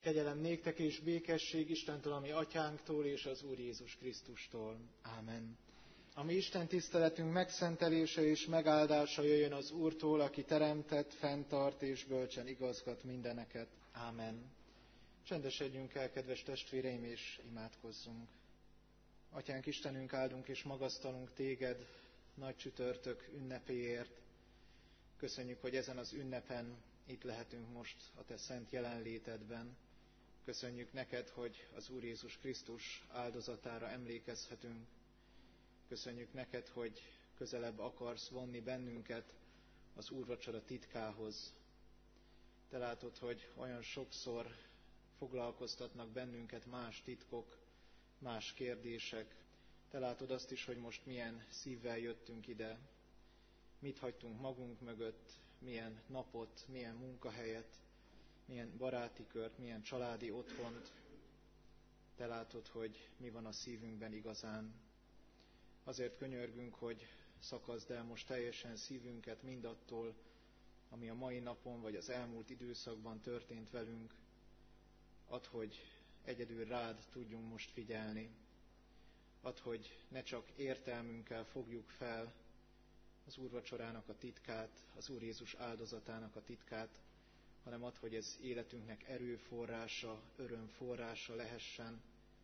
Kegyelem néktek és békesség Istentől, ami atyánktól és az Úr Jézus Krisztustól. Ámen. A mi Isten tiszteletünk megszentelése és megáldása jöjjön az Úrtól, aki teremtett, fenntart és bölcsen igazgat mindeneket. Ámen. Csendesedjünk el, kedves testvéreim, és imádkozzunk. Atyánk Istenünk, áldunk és magasztalunk téged nagy csütörtök ünnepéért. Köszönjük, hogy ezen az ünnepen itt lehetünk most a te szent jelenlétedben. Köszönjük neked, hogy az Úr Jézus Krisztus áldozatára emlékezhetünk. Köszönjük neked, hogy közelebb akarsz vonni bennünket az úrvacsora titkához. Te látod, hogy olyan sokszor foglalkoztatnak bennünket más titkok, más kérdések. Te látod azt is, hogy most milyen szívvel jöttünk ide, mit hagytunk magunk mögött, milyen napot, milyen munkahelyet, milyen baráti kört, milyen családi otthont. Te látod, hogy mi van a szívünkben igazán. Azért könyörgünk, hogy szakaszd el most teljesen szívünket mindattól, ami a mai napon vagy az elmúlt időszakban történt velünk. Add, hogy egyedül rád tudjunk most figyelni. Add, hogy ne csak értelmünkkel fogjuk fel az úrvacsorának a titkát, az Úr Jézus áldozatának a titkát, hanem add, hogy ez életünknek erőforrása, örömforrása lehessen.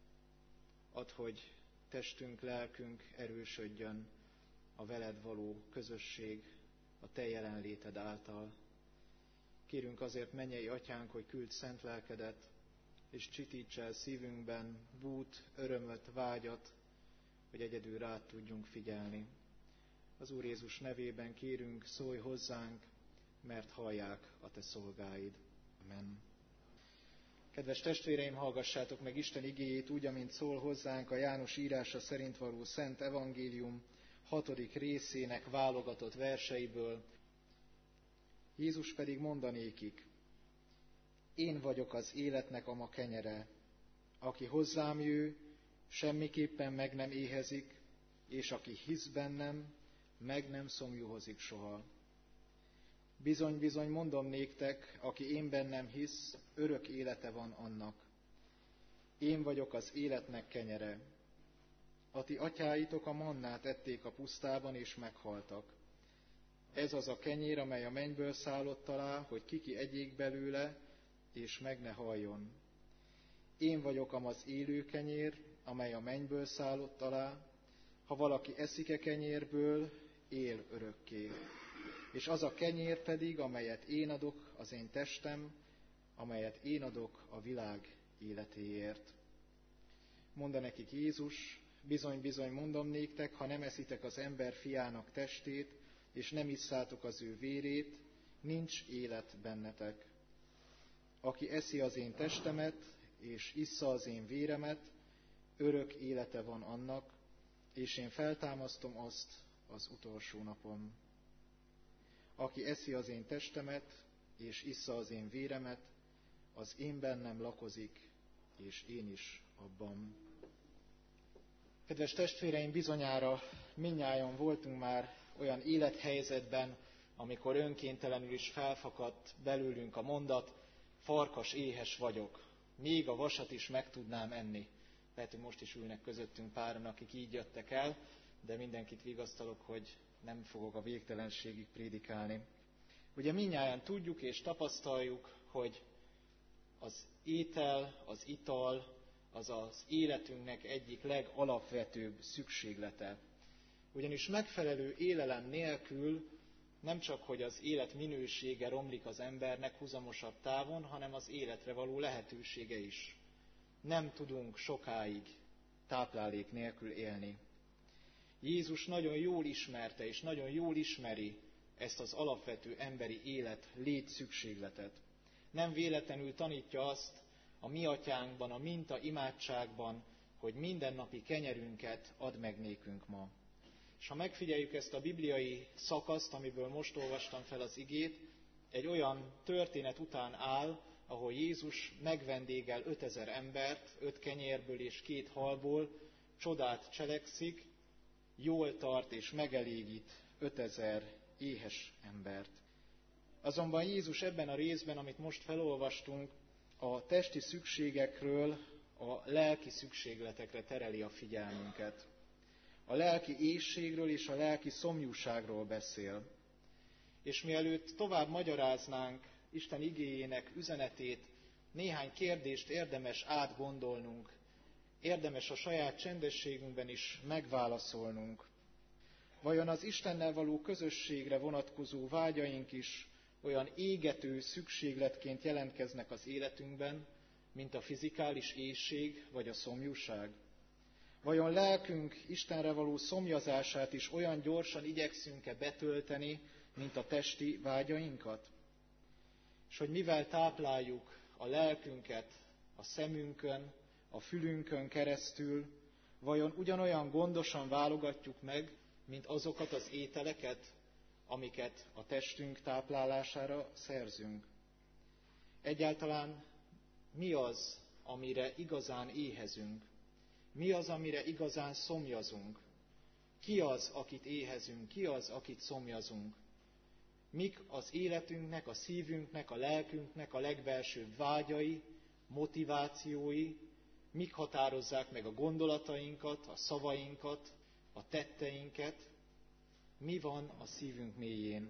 Add, hogy testünk, lelkünk erősödjön a veled való közösség, a te jelenléted által. Kérünk azért, mennyei atyánk, hogy küld szent lelkedet, és csitíts el szívünkben bút, örömöt, vágyat, hogy egyedül rád tudjunk figyelni. Az Úr Jézus nevében kérünk, szólj hozzánk, mert hallják a te szolgáid. Amen. Kedves testvéreim, hallgassátok meg Isten igéjét úgy, amint szól hozzánk a János írása szerint való Szent Evangélium 6. részének válogatott verseiből. Jézus pedig mondanékik: én vagyok az életnek a ma kenyere. Aki hozzám jő, semmiképpen meg nem éhezik, és aki hisz bennem, meg nem szomjúhozik soha. Bizony, bizony, mondom néktek, aki én bennem hisz, örök élete van annak. Én vagyok az életnek kenyere. A ti atyáitok a mannát ették a pusztában, és meghaltak. Ez az a kenyér, amely a mennyből szállott alá, hogy kiki egyék belőle, és meg ne haljon. Én vagyok az élő kenyér, amely a mennyből szállott alá. Ha valaki eszik kenyérből, él örökké. És az a kenyér pedig, amelyet én adok, az én testem, amelyet én adok a világ életéért. Mondta nekik Jézus: bizony, bizony, mondom néktek, ha nem eszitek az ember fiának testét, és nem isszátok az ő vérét, nincs élet bennetek. Aki eszi az én testemet, és issza az én véremet, örök élete van annak, és én feltámasztom azt az utolsó napon. Aki eszi az én testemet, és issza az én véremet, az én bennem lakozik, és én is abban. Kedves testvéreim, bizonyára mindnyájan voltunk már olyan élethelyzetben, amikor önkéntelenül is felfakadt belőlünk a mondat: farkas éhes vagyok, még a vasat is meg tudnám enni. Lehet, hogy most is ülnek közöttünk páran, akik így jöttek el, de mindenkit vigasztalok, hogy nem fogok a végtelenségig prédikálni. Ugye mindnyájan tudjuk és tapasztaljuk, hogy az étel, az ital, az az életünknek egyik legalapvetőbb szükséglete. Ugyanis megfelelő élelem nélkül nem csak, hogy az élet minősége romlik az embernek huzamosabb távon, hanem az életre való lehetősége is. Nem tudunk sokáig táplálék nélkül élni. Jézus nagyon jól ismerte és nagyon jól ismeri ezt az alapvető emberi élet létszükségletet. Nem véletlenül tanítja azt a mi atyánkban, a minta imádságban, hogy mindennapi kenyerünket add meg nékünk ma. És ha megfigyeljük ezt a bibliai szakaszt, amiből most olvastam fel az igét, egy olyan történet után áll, ahol Jézus megvendégel 5000 embert, 5 kenyérből és 2 halból, csodát cselekszik, jól tart és megelégít 5000 éhes embert. Azonban Jézus ebben a részben, amit most felolvastunk, a testi szükségekről a lelki szükségletekre tereli a figyelmünket. A lelki éhségről és a lelki szomjúságról beszél. És mielőtt tovább magyaráznánk Isten igéjének üzenetét, néhány kérdést érdemes átgondolnunk, érdemes a saját csendességünkben is megválaszolnunk. Vajon az Istennel való közösségre vonatkozó vágyaink is olyan égető szükségletként jelentkeznek az életünkben, mint a fizikális éhség vagy a szomjúság? Vajon lelkünk Istenre való szomjazását is olyan gyorsan igyekszünk-e betölteni, mint a testi vágyainkat? És hogy mivel tápláljuk a lelkünket a szemünkön, a fülünkön keresztül, vajon ugyanolyan gondosan válogatjuk meg, mint azokat az ételeket, amiket a testünk táplálására szerzünk? Egyáltalán mi az, amire igazán éhezünk? Mi az, amire igazán szomjazunk? Ki az, akit éhezünk? Ki az, akit szomjazunk? Mik az életünknek, a szívünknek, a lelkünknek a legbelsőbb vágyai, motivációi? Mik határozzák meg a gondolatainkat, a szavainkat, a tetteinket? Mi van a szívünk mélyén?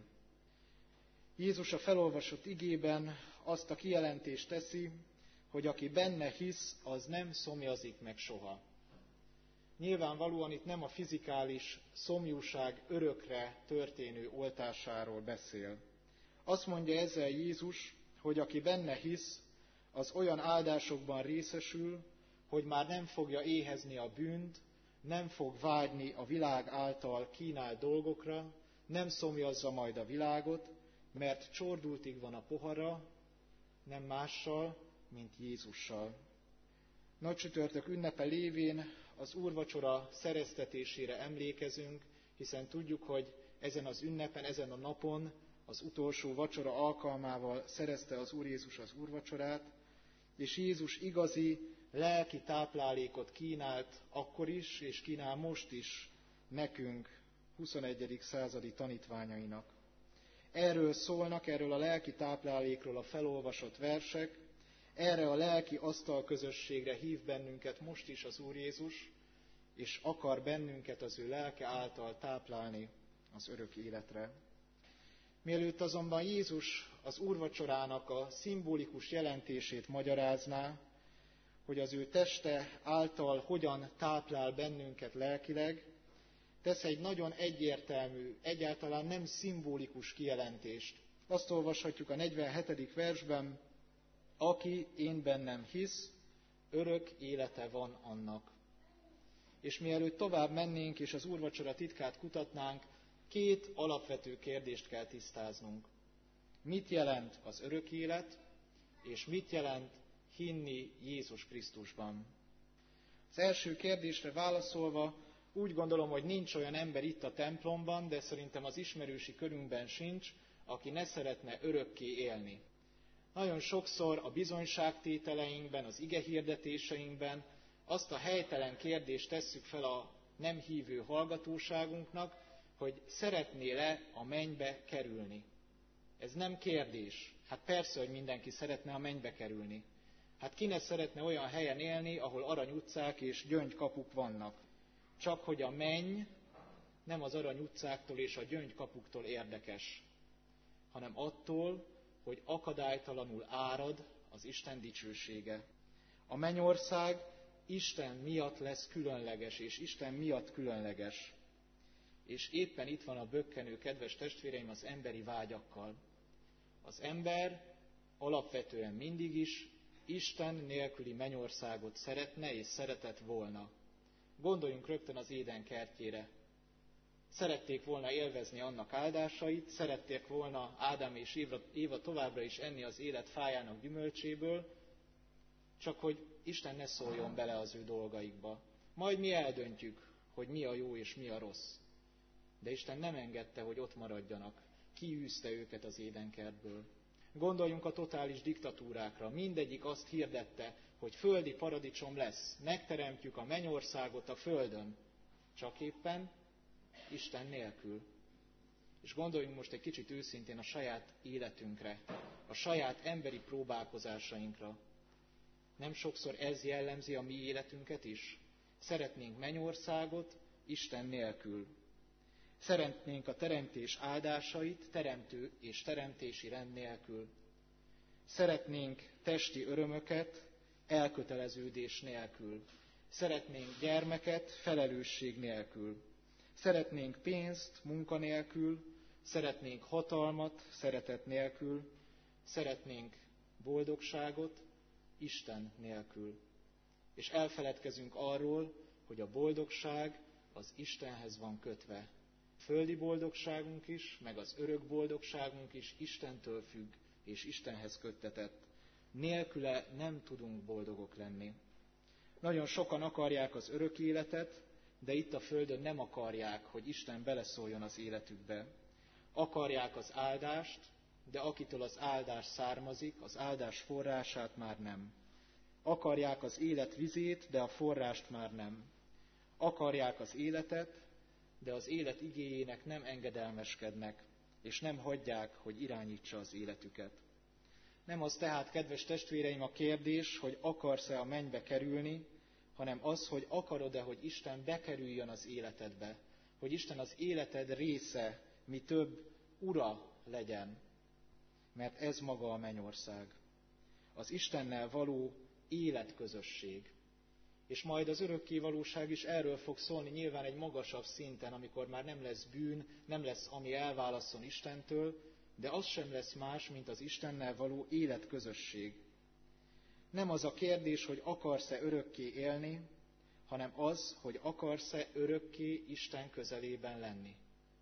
Jézus a felolvasott igében azt a kijelentést teszi, hogy aki benne hisz, az nem szomjazik meg soha. Nyilvánvalóan itt nem a fizikális szomjúság örökre történő oltásáról beszél. Azt mondja ezzel Jézus, hogy aki benne hisz, az olyan áldásokban részesül, hogy már nem fogja éhezni a bűnt, nem fog vágyni a világ által kínált dolgokra, nem szomjazza majd a világot, mert csordultig van a pohara, nem mással, mint Jézussal. Nagycsütörtök ünnepe lévén az úrvacsora szereztetésére emlékezünk, hiszen tudjuk, hogy ezen az ünnepen, ezen a napon az utolsó vacsora alkalmával szerezte az Úr Jézus az úrvacsorát, és Jézus igazi lelki táplálékot kínált akkor is, és kínál most is nekünk, 21. századi tanítványainak. Erről szólnak, erről a lelki táplálékról a felolvasott versek, erre a lelki asztalközösségre hív bennünket most is az Úr Jézus, és akar bennünket az ő lelke által táplálni az örök életre. Mielőtt azonban Jézus az úrvacsorának a szimbolikus jelentését magyarázná, hogy az ő teste által hogyan táplál bennünket lelkileg, tesz egy nagyon egyértelmű, egyáltalán nem szimbolikus kijelentést. Azt olvashatjuk a 47. versben, aki én bennem hisz, örök élete van annak. És mielőtt tovább mennénk és az úrvacsora titkát kutatnánk, két alapvető kérdést kell tisztáznunk. Mit jelent az örök élet, és mit jelent hinni Jézus Krisztusban? Az első kérdésre válaszolva úgy gondolom, hogy nincs olyan ember itt a templomban, de szerintem az ismerősi körünkben sincs, aki ne szeretne örökké élni. Nagyon sokszor a bizonyságtételeinkben, az igehirdetéseinkben azt a helytelen kérdést tesszük fel a nem hívő hallgatóságunknak, hogy szeretnél-e a mennybe kerülni. Ez nem kérdés. Hát persze, hogy mindenki szeretne a mennybe kerülni. Hát ki ne szeretne olyan helyen élni, ahol arany utcák és gyöngykapuk vannak. Csak hogy a menny nem az arany utcáktól és a gyöngykapuktól érdekes, hanem attól, hogy akadálytalanul árad az Isten dicsősége. A mennyország Isten miatt lesz különleges, és Isten miatt különleges. És éppen itt van a bökkenő, kedves testvéreim, az emberi vágyakkal. Az ember alapvetően mindig is Isten nélküli mennyországot szeretne és szeretett volna. Gondoljunk rögtön az Éden kertjére. Szerették volna élvezni annak áldásait, szerették volna Ádám és Éva továbbra is enni az élet fájának gyümölcséből, csak hogy Isten ne szóljon bele az ő dolgaikba. Majd mi eldöntjük, hogy mi a jó és mi a rossz. De Isten nem engedte, hogy ott maradjanak. Kiűzte őket az édenkertből. Gondoljunk a totális diktatúrákra. Mindegyik azt hirdette, hogy földi paradicsom lesz. Megteremtjük a mennyországot a földön. Csak éppen Isten nélkül. És gondoljunk most egy kicsit őszintén a saját életünkre, a saját emberi próbálkozásainkra. Nem sokszor ez jellemzi a mi életünket is? Szeretnénk mennyországot Isten nélkül. Szeretnénk a teremtés áldásait teremtő és teremtési rend nélkül. Szeretnénk testi örömöket elköteleződés nélkül. Szeretnénk gyermeket felelősség nélkül. Szeretnénk pénzt munka nélkül, szeretnénk hatalmat szeretet nélkül, szeretnénk boldogságot Isten nélkül. És elfeledkezünk arról, hogy a boldogság az Istenhez van kötve. Földi boldogságunk is, meg az örök boldogságunk is Istentől függ, és Istenhez köttetett. Nélküle nem tudunk boldogok lenni. Nagyon sokan akarják az örök életet, de itt a földön nem akarják, hogy Isten beleszóljon az életükbe. Akarják az áldást, de akitől az áldás származik, az áldás forrását már nem. Akarják az élet vizét, de a forrást már nem. Akarják az életet, de az élet igéjének nem engedelmeskednek, és nem hagyják, hogy irányítsa az életüket. Nem az tehát, kedves testvéreim, a kérdés, hogy akarsz-e a mennybe kerülni, hanem az, hogy akarod-e, hogy Isten bekerüljön az életedbe, hogy Isten az életed része, mi több, ura legyen, mert ez maga a mennyország. Az Istennel való életközösség. És majd az örökkévalóság is erről fog szólni, nyilván egy magasabb szinten, amikor már nem lesz bűn, nem lesz, ami elválasszon Istentől, de az sem lesz más, mint az Istennel való életközösség. Nem az a kérdés, hogy akarsz-e örökké élni, hanem az, hogy akarsz-e örökké Isten közelében lenni.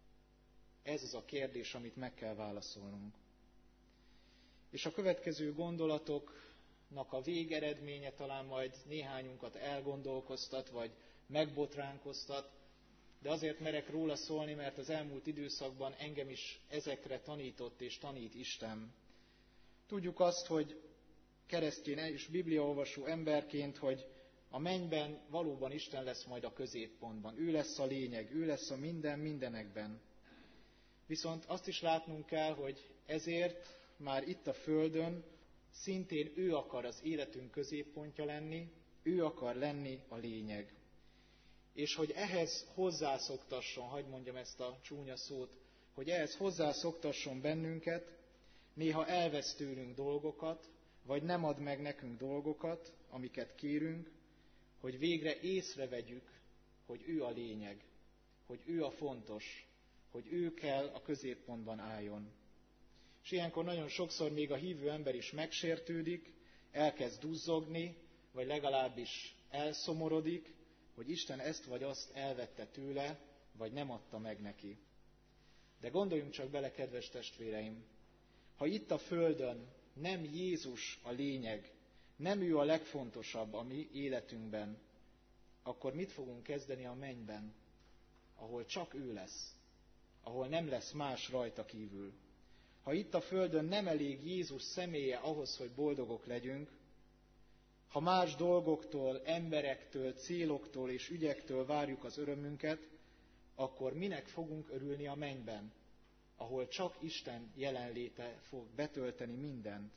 Ez az a kérdés, amit meg kell válaszolnunk. És a következő gondolatoknak a végeredménye talán majd néhányunkat elgondolkoztat, vagy megbotránkoztat, de azért merek róla szólni, mert az elmúlt időszakban engem is ezekre tanított és tanít Isten. Tudjuk azt, hogy keresztény és bibliaolvasó emberként, hogy a mennyben valóban Isten lesz majd a középpontban. Ő lesz a lényeg, ő lesz a minden mindenekben. Viszont azt is látnunk kell, hogy ezért már itt a földön szintén ő akar az életünk középpontja lenni, ő akar lenni a lényeg. És hogy ehhez hozzászoktasson, hadd mondjam ezt a csúnya szót, hogy ehhez hozzászoktasson bennünket, néha elvesz tőlünk dolgokat, vagy nem ad meg nekünk dolgokat, amiket kérünk, hogy végre észrevegyük, hogy ő a lényeg, hogy ő a fontos, hogy ő kell a középpontban álljon. És ilyenkor nagyon sokszor még a hívő ember is megsértődik, elkezd duzzogni, vagy legalábbis elszomorodik, hogy Isten ezt vagy azt elvette tőle, vagy nem adta meg neki. De gondoljunk csak bele, kedves testvéreim, ha itt a földön nem Jézus a lényeg, nem ő a legfontosabb a mi életünkben, akkor mit fogunk kezdeni a mennyben, ahol csak ő lesz, ahol nem lesz más rajta kívül? Ha itt a földön nem elég Jézus személye ahhoz, hogy boldogok legyünk, ha más dolgoktól, emberektől, céloktól és ügyektől várjuk az örömünket, akkor minek fogunk örülni a mennyben, ahol csak Isten jelenléte fog betölteni mindent?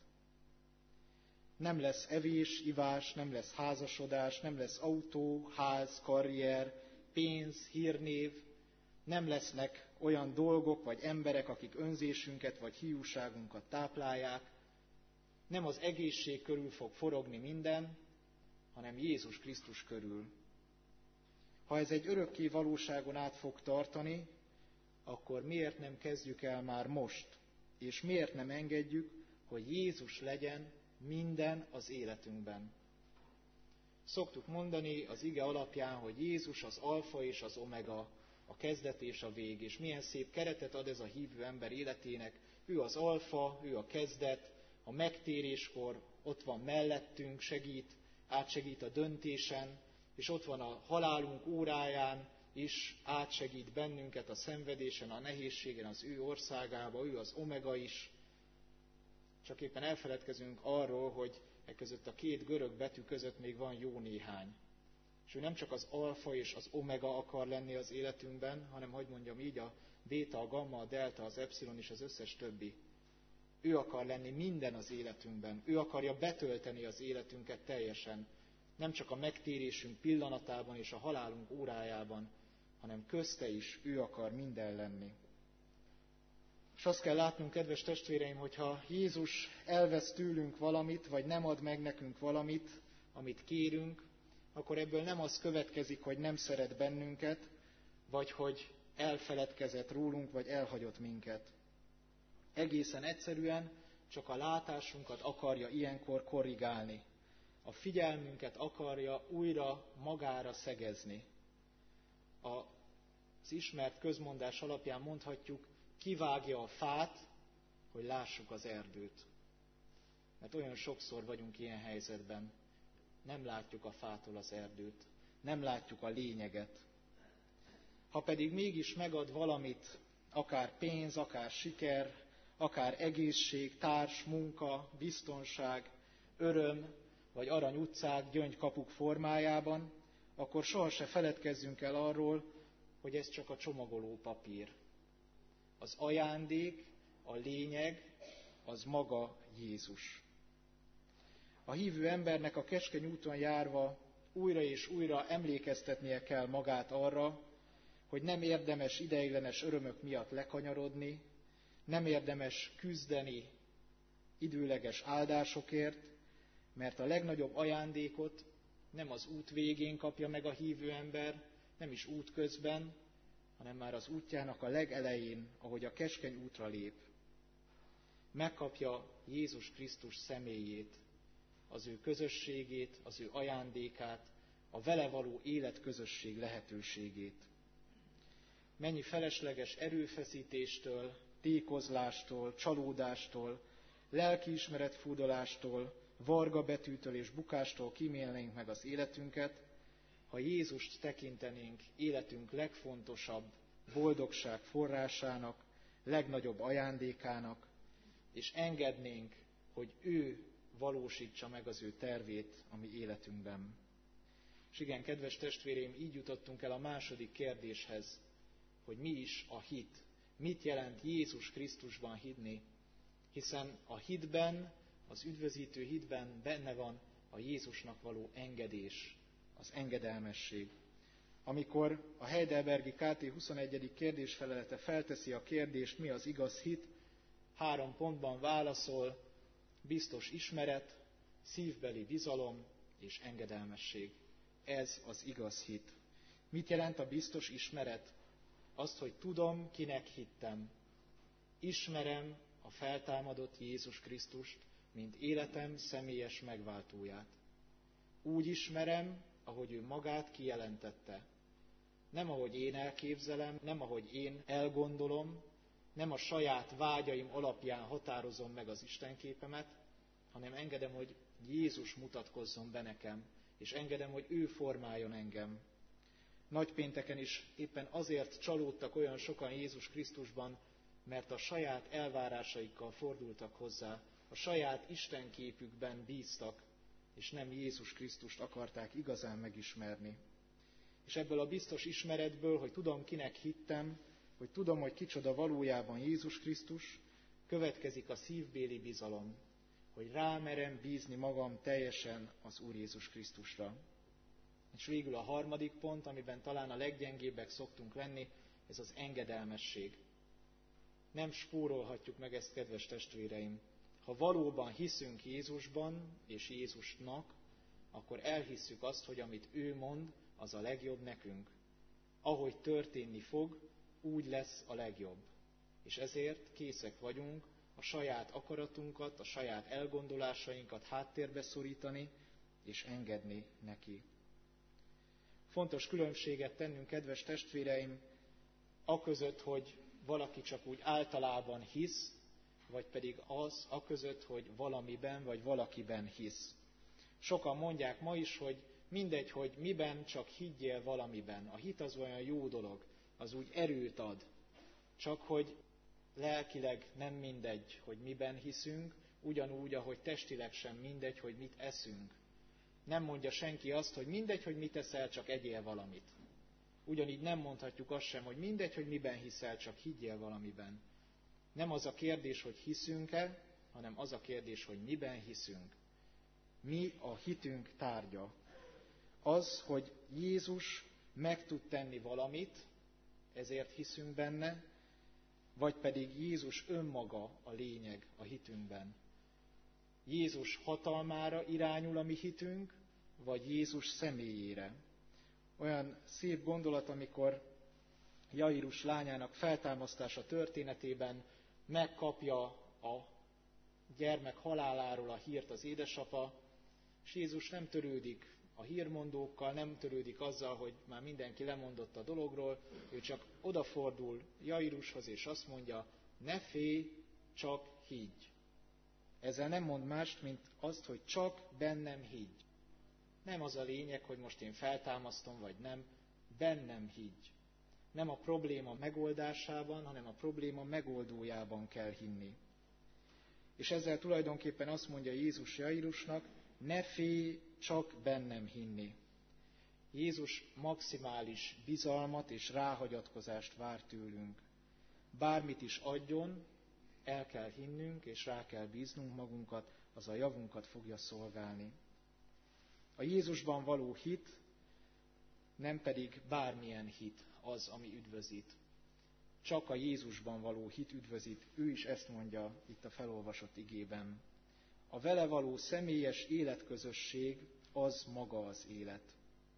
Nem lesz evés, ivás, nem lesz házasodás, nem lesz autó, ház, karrier, pénz, hírnév, nem lesznek olyan dolgok vagy emberek, akik önzésünket vagy hiúságunkat táplálják, nem az egészség körül fog forogni minden, hanem Jézus Krisztus körül. Ha ez egy örökké valóságon át fog tartani, akkor miért nem kezdjük el már most, és miért nem engedjük, hogy Jézus legyen minden az életünkben? Szoktuk mondani az ige alapján, hogy Jézus az alfa és az omega, a kezdet és a vég, és milyen szép keretet ad ez a hívő ember életének. Ő az alfa, ő a kezdet, a megtéréskor ott van mellettünk, átsegít a döntésen, és ott van a halálunk óráján is, átsegít bennünket a szenvedésen, a nehézségen, az ő országába, ő az omega is. Csak éppen elfeledkezünk arról, hogy e között a két görög betű között még van jó néhány. És ő nem csak az alfa és az omega akar lenni az életünkben, hanem, hogy mondjam így, a béta, a gamma, a delta, az epszilon és az összes többi. Ő akar lenni minden az életünkben. Ő akarja betölteni az életünket teljesen. Nem csak a megtérésünk pillanatában és a halálunk órájában, hanem közte is ő akar minden lenni. És azt kell látnunk, kedves testvéreim, hogyha Jézus elvesz tőlünk valamit, vagy nem ad meg nekünk valamit, amit kérünk, akkor ebből nem az következik, hogy nem szeret bennünket, vagy hogy elfeledkezett rólunk, vagy elhagyott minket. Egészen egyszerűen csak a látásunkat akarja ilyenkor korrigálni. A figyelmünket akarja újra magára szegezni. Az ismert közmondás alapján mondhatjuk, kivágja a fát, hogy lássuk az erdőt. Mert olyan sokszor vagyunk ilyen helyzetben. Nem látjuk a fától az erdőt. Nem látjuk a lényeget. Ha pedig mégis megad valamit, akár pénz, akár siker, akár egészség, társ, munka, biztonság, öröm, vagy arany utcák, gyöngykapuk formájában, akkor soha se feledkezzünk el arról, hogy ez csak a csomagoló papír. Az ajándék, a lényeg, az maga Jézus. A hívő embernek a keskeny úton járva újra és újra emlékeztetnie kell magát arra, hogy nem érdemes ideiglenes örömök miatt lekanyarodni, nem érdemes küzdeni időleges áldásokért, mert a legnagyobb ajándékot nem az út végén kapja meg a hívő ember, nem is útközben, hanem már az útjának a legelején, ahogy a keskeny útra lép. Megkapja Jézus Krisztus személyét, az ő közösségét, az ő ajándékát, a vele való életközösség lehetőségét. Mennyi felesleges erőfeszítéstől, tékozlástól, csalódástól, lelkiismeretfurdalástól, varga betűtől és bukástól kímélnénk meg az életünket, ha Jézust tekintenénk életünk legfontosabb boldogság forrásának, legnagyobb ajándékának, és engednénk, hogy ő valósítsa meg az ő tervét a mi életünkben. És igen, kedves testvéreim, így jutottunk el a második kérdéshez, hogy mi is a hit. Mit jelent Jézus Krisztusban hinni? Hiszen a hitben, az üdvözítő hitben benne van a Jézusnak való engedés, az engedelmesség. Amikor a Heidelbergi KT 21. kérdésfelelete felteszi a kérdést, mi az igaz hit, 3 pontban válaszol: biztos ismeret, szívbeli bizalom és engedelmesség. Ez az igaz hit. Mit jelent a biztos ismeret? Azt, hogy tudom, kinek hittem. Ismerem a feltámadott Jézus Krisztust, mint életem személyes megváltóját. Úgy ismerem, ahogy ő magát kijelentette. Nem ahogy én elképzelem, nem ahogy én elgondolom, nem a saját vágyaim alapján határozom meg az istenképemet, hanem engedem, hogy Jézus mutatkozzon be nekem, és engedem, hogy ő formáljon engem. Nagypénteken is éppen azért csalódtak olyan sokan Jézus Krisztusban, mert a saját elvárásaikkal fordultak hozzá, a saját istenképükben bíztak, és nem Jézus Krisztust akarták igazán megismerni. És ebből a biztos ismeretből, hogy tudom, kinek hittem, hogy tudom, hogy kicsoda valójában Jézus Krisztus, következik a szívbéli bizalom, hogy rámerem bízni magam teljesen az Úr Jézus Krisztusra. És végül a harmadik pont, amiben talán a leggyengébbek szoktunk lenni, ez az engedelmesség. Nem spórolhatjuk meg ezt, kedves testvéreim. Ha valóban hiszünk Jézusban és Jézusnak, akkor elhisszük azt, hogy amit ő mond, az a legjobb nekünk. Ahogy történni fog, úgy lesz a legjobb. És ezért készek vagyunk a saját akaratunkat, a saját elgondolásainkat háttérbe szorítani és engedni neki. Fontos különbséget tennünk, kedves testvéreim, aközött, hogy valaki csak úgy általában hisz, vagy pedig aközött, hogy valamiben vagy valakiben hisz. Sokan mondják ma is, hogy mindegy, hogy miben, csak higgyél valamiben. A hit az olyan jó dolog, az úgy erőt ad. Csak hogy lelkileg nem mindegy, hogy miben hiszünk, ugyanúgy, ahogy testileg sem mindegy, hogy mit eszünk. Nem mondja senki azt, hogy mindegy, hogy mit eszel, csak egyél valamit. Ugyanígy nem mondhatjuk azt sem, hogy mindegy, hogy miben hiszel, csak higgyél valamiben. Nem az a kérdés, hogy hiszünk-e, hanem az a kérdés, hogy miben hiszünk. Mi a hitünk tárgya? Az, hogy Jézus meg tud tenni valamit, ezért hiszünk benne, vagy pedig Jézus önmaga a lényeg a hitünkben. Jézus hatalmára irányul a mi hitünk, vagy Jézus személyére. Olyan szép gondolat, amikor Jairus lányának feltámasztása történetében megkapja a gyermek haláláról a hírt az édesapa, és Jézus nem törődik a hírmondókkal, nem törődik azzal, hogy már mindenki lemondott a dologról, ő csak odafordul Jairushoz, és azt mondja, ne félj, csak higgy. Ezzel nem mond mást, mint azt, hogy csak bennem higgy. Nem az a lényeg, hogy most én feltámasztom, vagy nem, bennem higgy. Nem a probléma megoldásában, hanem a probléma megoldójában kell hinni. És ezzel tulajdonképpen azt mondja Jézus Jairusnak, ne félj, csak bennem hinni. Jézus maximális bizalmat és ráhagyatkozást vár tőlünk. Bármit is adjon, el kell hinnünk, és rá kell bíznunk magunkat, az a javunkat fogja szolgálni. A Jézusban való hit, nem pedig bármilyen hit az, ami üdvözít. Csak a Jézusban való hit üdvözít, ő is ezt mondja itt a felolvasott igében. A vele való személyes életközösség az maga az élet.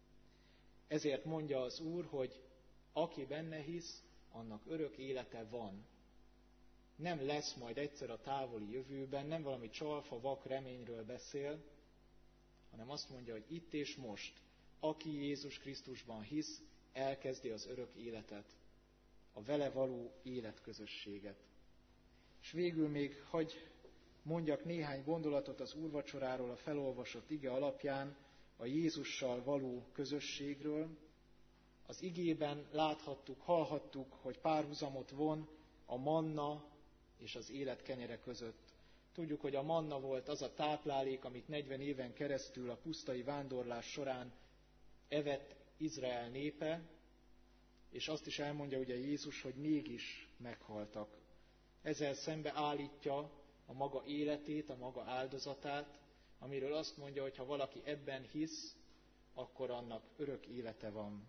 Ezért mondja az Úr, hogy aki benne hisz, annak örök élete van. Nem lesz majd egyszer a távoli jövőben, nem valami csalfa, vak reményről beszél, hanem azt mondja, hogy itt és most, aki Jézus Krisztusban hisz, elkezdi az örök életet, a vele való életközösséget. És végül még hagy mondjak néhány gondolatot az úrvacsoráról a felolvasott ige alapján, a Jézussal való közösségről. Az igében láthattuk, hallhattuk, hogy párhuzamot von a manna és az élet kenyere között. Tudjuk, hogy a manna volt az a táplálék, amit 40 éven keresztül a pusztai vándorlás során evett Izrael népe, és azt is elmondja ugye Jézus, hogy mégis meghaltak. Ezzel szembe állítja a maga életét, a maga áldozatát, amiről azt mondja, hogy ha valaki ebben hisz, akkor annak örök élete van.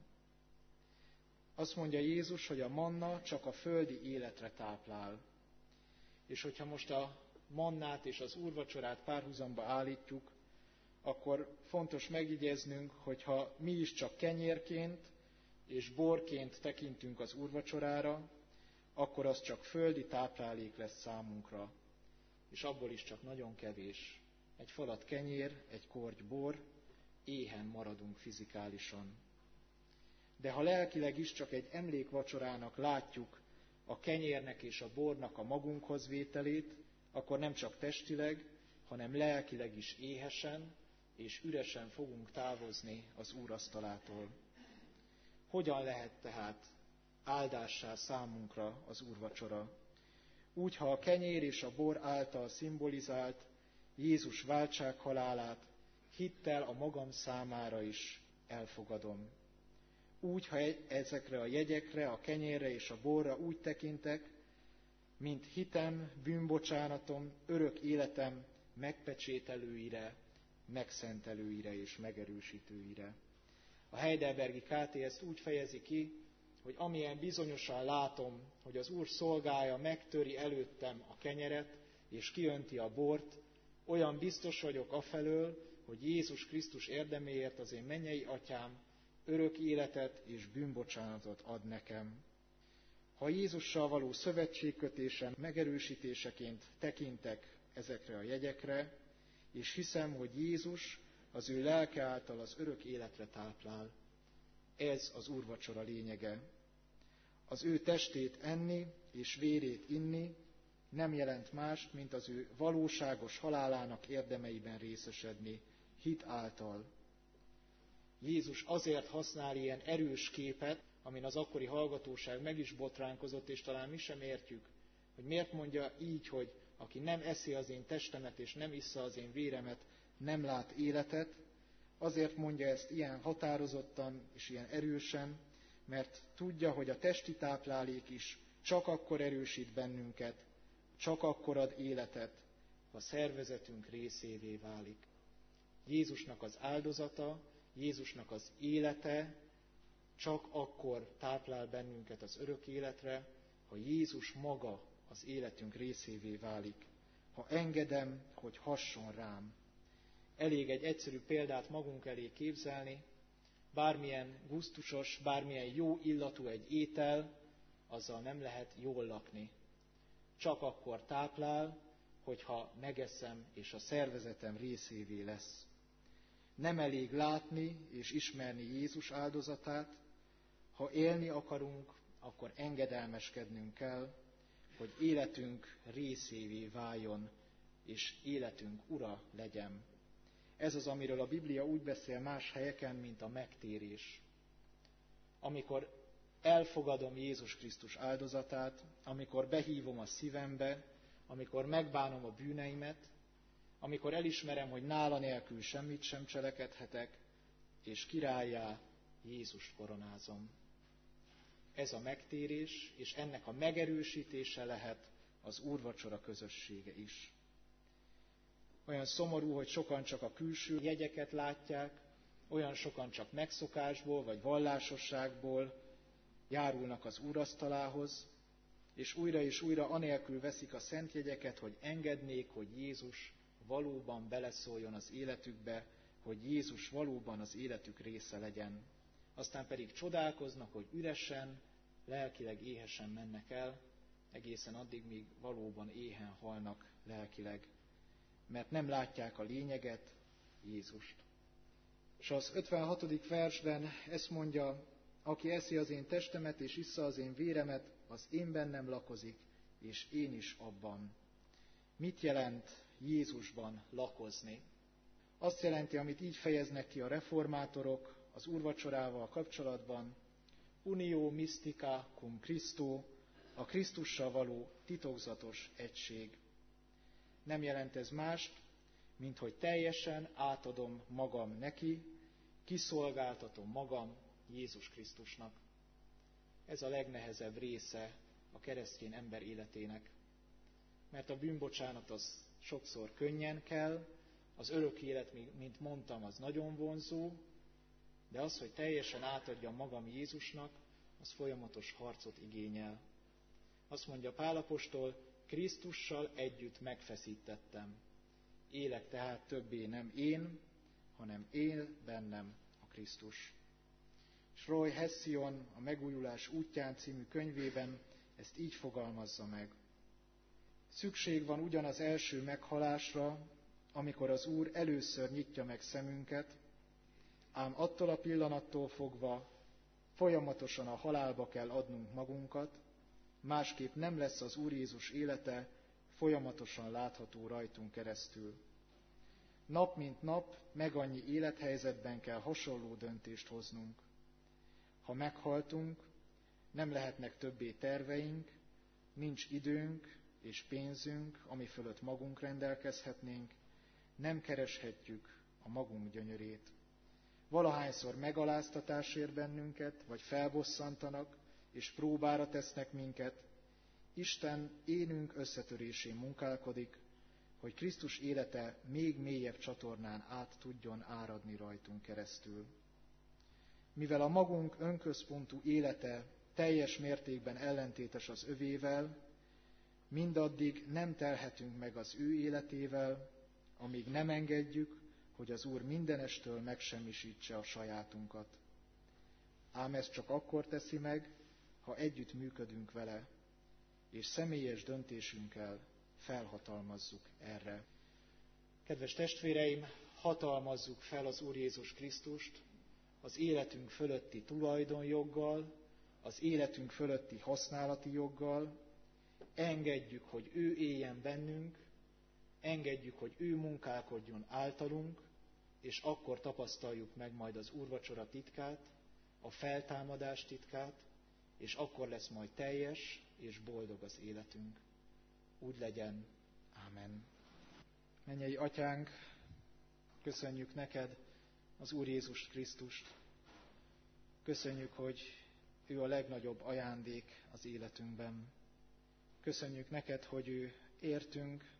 Azt mondja Jézus, hogy a manna csak a földi életre táplál. És hogyha most a mannát és az úrvacsorát párhuzamba állítjuk, akkor fontos megjegyeznünk, hogy ha mi is csak kenyérként és borként tekintünk az úrvacsorára, akkor az csak földi táplálék lesz számunkra, és abból is csak nagyon kevés. Egy falat kenyér, egy korty bor, éhen maradunk fizikálisan. De ha lelkileg is csak egy emlékvacsorának látjuk a kenyérnek és a bornak a magunkhoz vételét, akkor nem csak testileg, hanem lelkileg is éhesen és üresen fogunk távozni az Úr asztalától. Hogyan lehet tehát áldássá számunkra az úrvacsora? Úgy, ha a kenyér és a bor által szimbolizált Jézus váltsághalálát hittel a magam számára is elfogadom. Úgy, ha ezekre a jegyekre, a kenyérre és a borra úgy tekintek, mint hitem, bűnbocsánatom, örök életem megpecsételőire, megszentelőire és megerősítőire. A Heidelbergi KT ezt úgy fejezi ki, hogy amilyen bizonyosan látom, hogy az Úr szolgája megtöri előttem a kenyeret és kiönti a bort, olyan biztos vagyok afelől, hogy Jézus Krisztus érdeméért az én mennyei atyám örök életet és bűnbocsánatot ad nekem. Ha Jézussal való szövetségkötésen megerősítéseként tekintek ezekre a jegyekre, és hiszem, hogy Jézus az ő lelke által az örök életre táplál. Ez az úrvacsora lényege. Az ő testét enni és vérét inni nem jelent mást, mint az ő valóságos halálának érdemeiben részesedni, hit által. Jézus azért használ ilyen erős képet, amin az akkori hallgatóság meg is botránkozott, és talán mi sem értjük, hogy miért mondja így, hogy aki nem eszi az én testemet és nem issza az én véremet, nem lát életet. Azért mondja ezt ilyen határozottan és ilyen erősen, mert tudja, hogy a testi táplálék is csak akkor erősít bennünket, csak akkor ad életet, ha szervezetünk részévé válik. Jézusnak az áldozata, Jézusnak az élete csak akkor táplál bennünket az örök életre, ha Jézus maga az életünk részévé válik. Ha engedem, hogy hasson rám. Elég egy egyszerű példát magunk elé képzelni, bármilyen gusztusos, bármilyen jó illatú egy étel, azzal nem lehet jól lakni. Csak akkor táplál, hogyha megeszem, és a szervezetem részévé lesz. Nem elég látni és ismerni Jézus áldozatát, ha élni akarunk, akkor engedelmeskednünk kell, hogy életünk részévé váljon, és életünk ura legyen. Ez az, amiről a Biblia úgy beszél más helyeken, mint a megtérés. Amikor elfogadom Jézus Krisztus áldozatát, amikor behívom a szívembe, amikor megbánom a bűneimet, amikor elismerem, hogy nála nélkül semmit sem cselekedhetek, és királlyá Jézust koronázom. Ez a megtérés, és ennek a megerősítése lehet az úrvacsora közössége is. Olyan szomorú, hogy sokan csak a külső jegyeket látják, olyan sokan csak megszokásból vagy vallásosságból járulnak az úrasztalához, és újra anélkül veszik a szent jegyeket, hogy engednék, hogy Jézus valóban beleszóljon az életükbe, hogy Jézus valóban az életük része legyen. Aztán pedig csodálkoznak, hogy üresen, lelkileg éhesen mennek el, egészen addig, míg valóban éhen halnak lelkileg, mert nem látják a lényeget, Jézust. És az 56. versben ezt mondja, aki eszi az én testemet és issza az én véremet, az én bennem lakozik, és én is abban. Mit jelent Jézusban lakozni? Azt jelenti, amit így fejeznek ki a reformátorok az úrvacsorával kapcsolatban, unio mystica cum Christo, a Krisztussal való titokzatos egység. Nem jelent ez mást, mint hogy teljesen átadom magam neki, kiszolgáltatom magam Jézus Krisztusnak. Ez a legnehezebb része a keresztény ember életének. Mert a bűnbocsánat az sokszor könnyen kell, az örök élet, mint mondtam, az nagyon vonzó, de az, hogy teljesen átadjam magam Jézusnak, az folyamatos harcot igényel. Azt mondja Pál apostol, Krisztussal együtt megfeszítettem. Élek tehát többé nem én, hanem él bennem a Krisztus. És Roy Hession a Megújulás útján című könyvében ezt így fogalmazza meg. Szükség van ugyan az első meghalásra, amikor az Úr először nyitja meg szemünket, ám attól a pillanattól fogva folyamatosan a halálba kell adnunk magunkat, másképp nem lesz az Úr Jézus élete folyamatosan látható rajtunk keresztül. Nap mint nap, meg annyi élethelyzetben kell hasonló döntést hoznunk. Ha meghaltunk, nem lehetnek többé terveink, nincs időnk és pénzünk, ami fölött magunk rendelkezhetnénk, nem kereshetjük a magunk gyönyörét. Valahányszor megaláztatás ér bennünket, vagy felbosszantanak, és próbára tesznek minket, Isten énünk összetörésén munkálkodik, hogy Krisztus élete még mélyebb csatornán át tudjon áradni rajtunk keresztül. Mivel a magunk önközpontú élete teljes mértékben ellentétes az övével, mindaddig nem telhetünk meg az ő életével, amíg nem engedjük, hogy az Úr mindenestől megsemmisítse a sajátunkat. Ám ezt csak akkor teszi meg, ha együtt működünk vele, és személyes döntésünkkel felhatalmazzuk erre. Kedves testvéreim, hatalmazzuk fel az Úr Jézus Krisztust az életünk fölötti tulajdonjoggal, az életünk fölötti használati joggal, engedjük, hogy ő éljen bennünk, engedjük, hogy ő munkálkodjon általunk, és akkor tapasztaljuk meg majd az úrvacsora titkát, a feltámadás titkát, és akkor lesz majd teljes és boldog az életünk. Úgy legyen. Ámen. Mennyei Atyánk, köszönjük neked az Úr Jézus Krisztust. Köszönjük, hogy ő a legnagyobb ajándék az életünkben. Köszönjük neked, hogy ő értünk,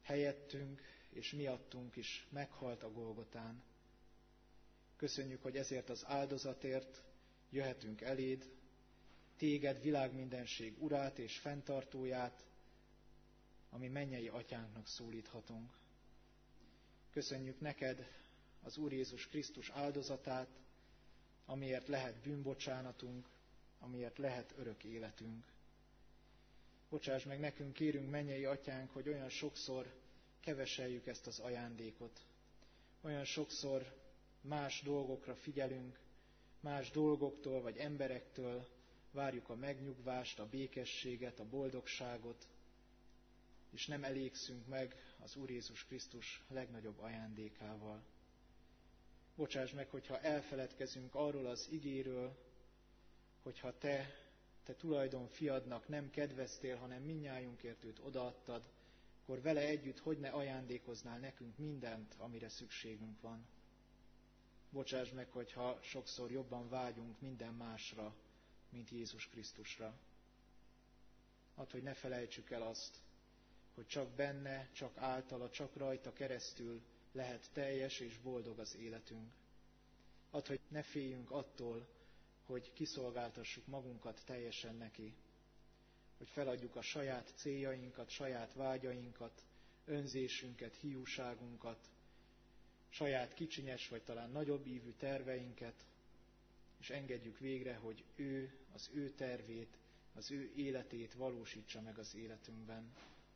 helyettünk és miattunk is meghalt a Golgotán. Köszönjük, hogy ezért az áldozatért jöhetünk eléd, téged, világmindenség urát és fenntartóját, ami mennyei atyánknak szólíthatunk. Köszönjük neked az Úr Jézus Krisztus áldozatát, amiért lehet bűnbocsánatunk, amiért lehet örök életünk. Bocsáss meg nekünk, kérünk, mennyei atyánk, hogy olyan sokszor keveseljük ezt az ajándékot. Olyan sokszor más dolgokra figyelünk, más dolgoktól vagy emberektől várjuk a megnyugvást, a békességet, a boldogságot, és nem elégszünk meg az Úr Jézus Krisztus legnagyobb ajándékával. Bocsáss meg, hogyha elfeledkezünk arról az igéről, hogyha te tulajdon fiadnak nem kedveztél, hanem mindnyájunkért őt odaadtad, akkor vele együtt hogy ne ajándékoznál nekünk mindent, amire szükségünk van. Bocsáss meg, hogyha sokszor jobban vágyunk minden másra, mint Jézus Krisztusra. Add, hogy ne felejtsük el azt, hogy csak benne, csak általa, csak rajta keresztül lehet teljes és boldog az életünk. Add, hogy ne féljünk attól, hogy kiszolgáltassuk magunkat teljesen neki, hogy feladjuk a saját céljainkat, saját vágyainkat, önzésünket, hiúságunkat, saját kicsinyes vagy talán nagyobb ívű terveinket, és engedjük végre, hogy ő az ő tervét, az ő életét valósítsa meg az életünkben.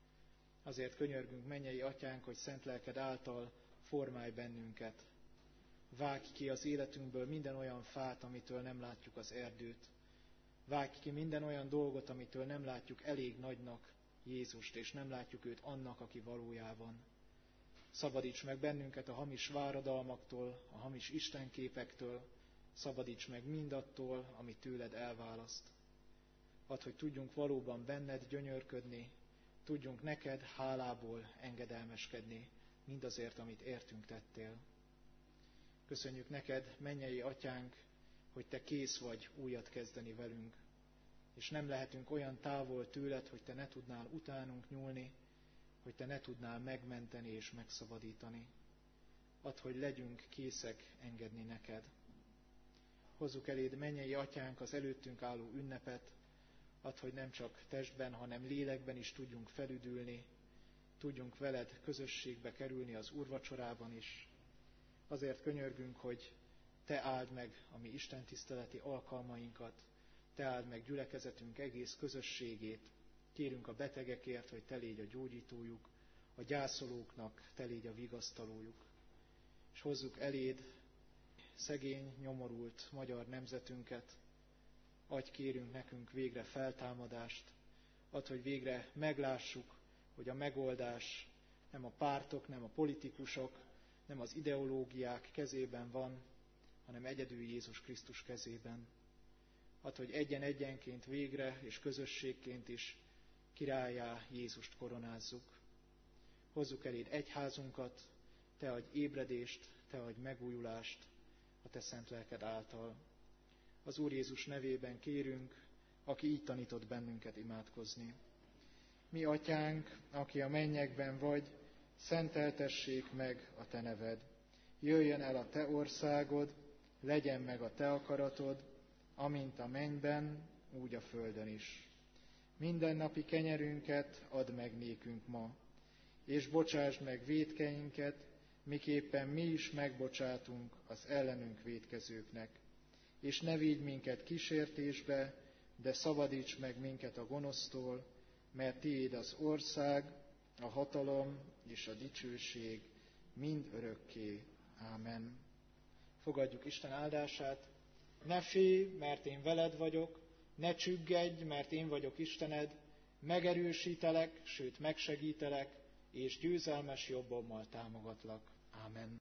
Azért könyörgünk, mennyei atyánk, hogy szent lelked által formálj bennünket. Vágj ki az életünkből minden olyan fát, amitől nem látjuk az erdőt. Vágj ki minden olyan dolgot, amitől nem látjuk elég nagynak Jézust, és nem látjuk őt annak, aki valójában. Szabadíts meg bennünket a hamis váradalmaktól, a hamis istenképektől, szabadíts meg mindattól, ami tőled elválaszt. Add, hogy tudjunk valóban benned gyönyörködni, tudjunk neked hálából engedelmeskedni, mindazért, amit értünk tettél. Köszönjük neked, mennyei atyánk, hogy te kész vagy újat kezdeni velünk, és nem lehetünk olyan távol tőled, hogy te ne tudnál utánunk nyúlni, hogy te ne tudnál megmenteni és megszabadítani. Add, hogy legyünk készek engedni neked. Hozzuk eléd, mennyei atyánk, az előttünk álló ünnepet, add, hogy nem csak testben, hanem lélekben is tudjunk felüdülni, tudjunk veled közösségbe kerülni az úrvacsorában is. Azért könyörgünk, hogy te áld meg a mi istentiszteleti alkalmainkat, te áld meg gyülekezetünk egész közösségét. Kérünk a betegekért, hogy te légy a gyógyítójuk, a gyászolóknak te légy a vigasztalójuk. És hozzuk eléd szegény, nyomorult magyar nemzetünket, adj, kérünk nekünk végre feltámadást, add, hogy végre meglássuk, hogy a megoldás nem a pártok, nem a politikusok, nem az ideológiák kezében van, hanem egyedül Jézus Krisztus kezében. Add, hogy egyen-egyenként végre és közösségként is királlyá Jézust koronázzuk. Hozzuk eléd egyházunkat, te adj ébredést, te adj megújulást a te szent lelked által. Az Úr Jézus nevében kérünk, aki így tanított bennünket imádkozni. Mi atyánk, aki a mennyekben vagy, szenteltessék meg a te neved. Jöjjön el a te országod, legyen meg a te akaratod, amint a mennyben, úgy a földön is. Mindennapi kenyerünket add meg nékünk ma, és bocsásd meg vétkeinket, miképpen mi is megbocsátunk az ellenünk vétkezőknek. És ne vigy minket kísértésbe, de szabadíts meg minket a gonosztól, mert tiéd az ország, a hatalom és a dicsőség mind örökké. Ámen. Fogadjuk Isten áldását. Ne félj, mert én veled vagyok, ne csüggedj, mert én vagyok Istened, megerősítelek, sőt megsegítelek, és győzelmes jobbommal támogatlak. Ámen.